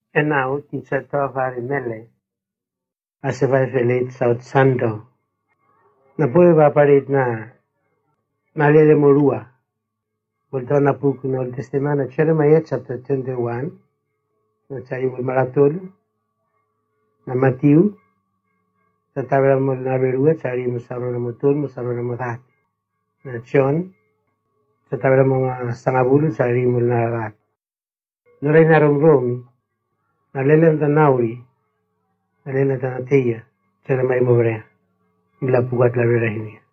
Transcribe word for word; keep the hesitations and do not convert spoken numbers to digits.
E now ti sa to fare mele. Ase vai felit South Sando. Na poi va parit na na lele morua. Volta na puku na ulte semana chere mai chapter twenty-one. Na chai ul maratol. Na Matiu. Sa tabra mo na berua chari mo saro na motor mo saro na modat. Na John. Sa tabra mo sangabulu chari mo na rat. Noray na romromi. Na lele na nauri. Na lele na teia. Chere mai mo brea. Bila pugat la brea hinia.